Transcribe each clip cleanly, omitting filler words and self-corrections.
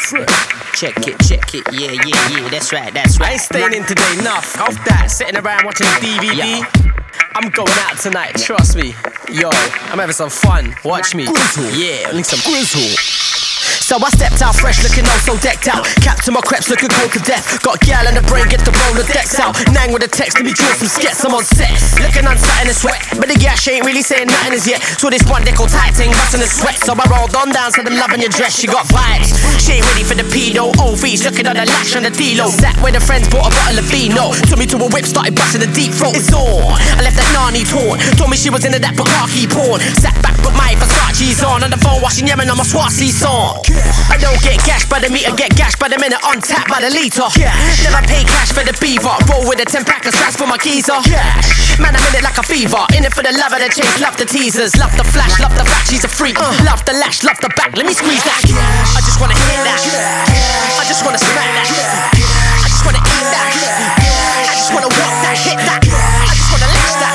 Check it, yeah, that's right. I ain't staying in today, enough. Off that, sitting around watching the DVD. Yeah. I'm going out tonight, trust me. Yo, I'm having some fun, watch me. Yeah, I need some grizzle. So I stepped out fresh, looking oh so decked out. Capped to my creps, looking cold to death. Got a gal in the brain, get the roller decks out. Nang with a text, let me draw some skets, I'm on set. Looking uncertain and sweat, but the gal she ain't really saying nothing as yet. So this one nickel tight thing, bustin' the sweat. So I rolled on down, said I'm loving your dress, she got vibes. She ain't ready for the pedo, OVs, looking at the lash on the D-Lo. Sat where the friends bought a bottle of vino. Took me to a whip, started busting the deep throat. It's on, I left that Nani torn. Told me she was into that Bukaki porn. Sat back, put my Versace's on the phone, watching Yemen on my Swazi song. I don't get gashed by the meter, get gashed by the minute, on tap by the litre. Never pay cash for the beaver, roll with a 10-pack of straps for my geezer. Man, I'm in it like a fever, in it for the love of the chase, love the teasers, love the flash, love the fact she's a freak, love the lash, love the back, let me squeeze that. I just wanna hit that, I just wanna smack that, I just wanna eat that, I just wanna walk that, hit that, I just wanna lash that,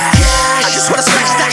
I just wanna smash that,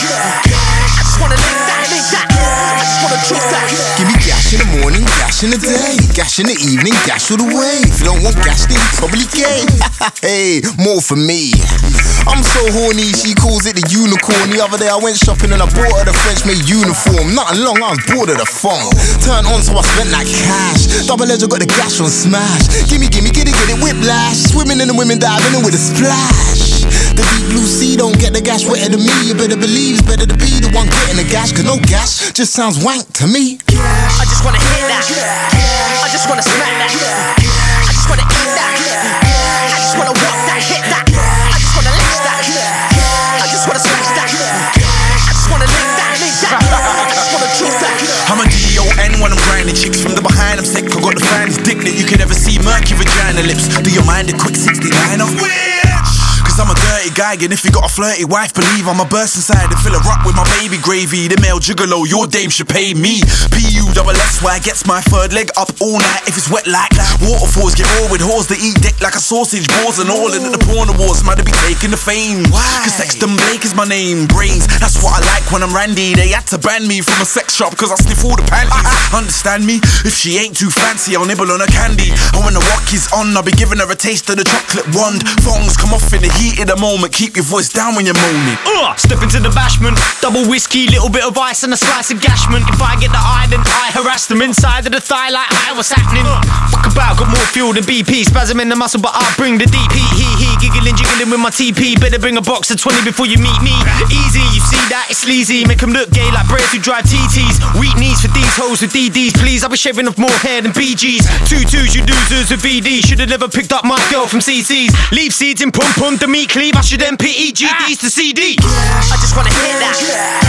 I just wanna lick that, I just wanna choke that. Give me gash in the morning, gash in the day, gash in the evening, gash all the way. If you don't want gash, then you probably gay. Hey, more for me. I'm so horny, she calls it the unicorn. The other day I went shopping and I bought her the French-made uniform. Nothing long, I was bored of the phone. Turned on so I spent that cash. Double edge, I got the gash on smash. Gimme, get it, whiplash. Swimming in the women diving in with a splash. The deep blue sea don't get the gash wetter than me. You better believe it's better to be the one getting the gash. Cause no gash just sounds wank to me. I just wanna hit that, I just wanna smack that, I just wanna eat that, I just wanna walk that, hit that, I just wanna lash that, I just wanna smash that, I just wanna lick that, I just wanna choose that. I'm a D-O-N when I'm grinding chicks from the behind, I'm sick. I got the finest dick that you could ever see, murky vagina lips. Do you mind a quick 69 off? Cause I'm a dirty guy, and if you got a flirty wife, believe I'ma burst inside and fill her up with my baby gravy. The male gigolo, your dame should pay me. P-U-S-S-Y gets my third leg up all night if it's wet like that. Waterfalls get raw with whores that eat dick like a sausage, balls and all. And at the porn awards, might be taking the fame. Why? Cause Sexton Blake is my name. Brains, that's what I like when I'm randy. They had to ban me from a sex shop cause I sniff all the panties. Understand me? If she ain't too fancy, I'll nibble on her candy. And when the walk is on, I'll be giving her a taste of the chocolate wand. Thongs come off in the heat of the moment, keep your voice down when you're moaning. Step into the bashment, double whiskey, little bit of ice and a slice of gashment. If I get the eye, then I harass them inside of the thigh like, hi, what's happening? Fuck about, got more fuel than BP. Spasm in the muscle, but I bring the deep heat. He, giggling, jiggling with my TP. Better bring a box of 20 before you meet me. Easy, you see that, it's sleazy. Make them look gay like Braves who drive TTs. Weak knees for these hoes with DDs. Please, I'll be shaving off more hair than BGs. 2-2s, you losers with VD. Should've never picked up my girl from CC's. Leave seeds in pum-pum to meat cleave. I should then put EGDs to CD. I just wanna hit that,